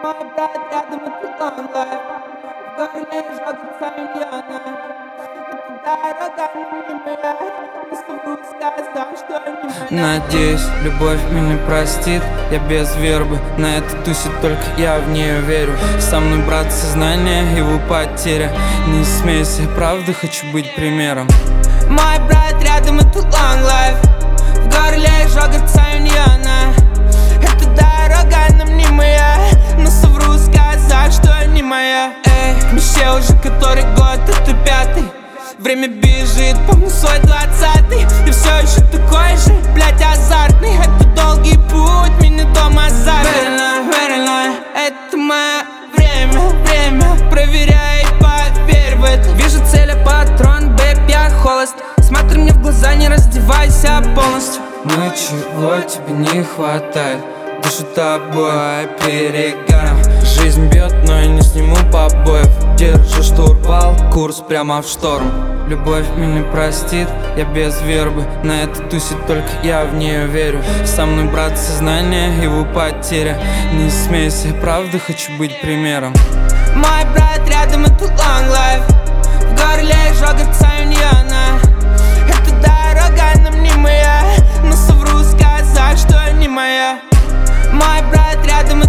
Мой брат рядом, это long life. В горле жжется Ильяна. Это дорога не моя. Не смогу сказать, что не моя. Надеюсь, любовь меня простит. Я без вербы, на этой тусе только я в нее верю. Со мной брат сознание, его потеря. Не смейся, правда хочу быть примером. Мой брат рядом, это long life. В горле жжется Ильяна. Это дорога нам не моя. Но совру сказать, что не моя. Эй, в мечте уже который год, это 5-й. Время бежит, помню свой 20-й. И все еще такой же, блять, азартный. Это долгий путь, меня дома заперли. Верно, это мое время. Проверяй и поверь в это. Вижу цель, а патрон, бэйб, я холост. Смотри мне в глаза, не раздевайся полностью. Ну чего тебе не хватает? Дышу тобой перегаром. Жизнь бьет, но я не сниму побоев. Держу штурвал, курс прямо в шторм. Любовь меня простит, я без вербы. На этой тусе только я в нее верю. Со мной брат сознание, его потеря. Не смейся, правда хочу быть примером. Мой брат рядом, это long life. В горле жжется Ильяна. Это дорога нам не моя. Но совру сказать, что не моя. Мой брат рядом,